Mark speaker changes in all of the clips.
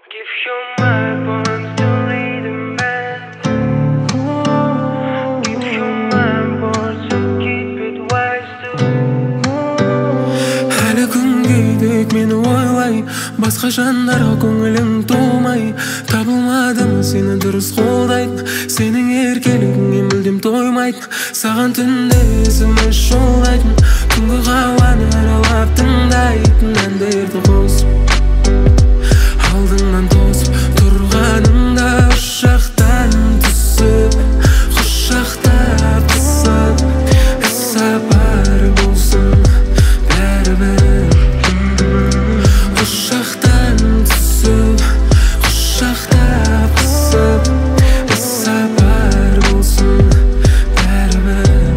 Speaker 1: Give your mind bonds to lead him back. Give your mind bonds to keep it wise too.
Speaker 2: Әлі күнге дек мені ойлай, басқа жандарға көңілім толмай. Табылмадым сені дұрыс қолдайтын, сенің еркелігіңе мүлдем тоймайтын. Саған түнде есіме жолдайтын, күнгі қауаны аралап тыңдайтын әндерді қосып. Алдыңнан тосып тұрғанымда ұшақтан түсіп, құшақтап қысып, іс-сапар болсын бәрібір. Құшақтан түсіп, құшақтап қысып, іс-сапар болсын бәрібір.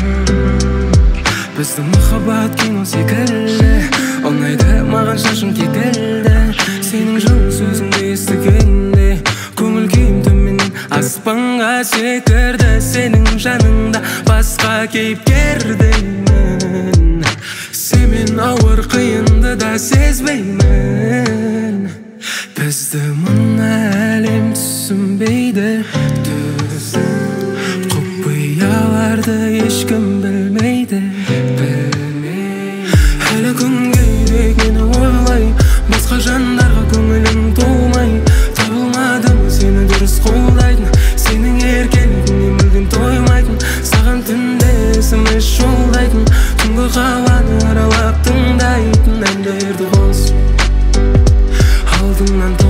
Speaker 2: Біздің махаббат кино секілді, ұнайды маған шашың кекілді. Сенің жылы сөзіңді естігенде көңіл күйім төменнен аспанға секірді. Сенің жаныңда басқа кейіпкердеймін, сенмен ауыр қиынды да сезбеймін. Бізді мына әлем түсінбейді, құпияларды ешкім білмейді. Әлі күнге дек мені ойлай, басқа жандарға көңілім толмай. Табылмадым сені дұрыс қолдайтын, сенің еркелігіңе мүлдем тоймайтын. Саған түнде есіме жолдайтын, түнгі қауаны аралап тыңдайтын әндерді қосып. Алдыңнан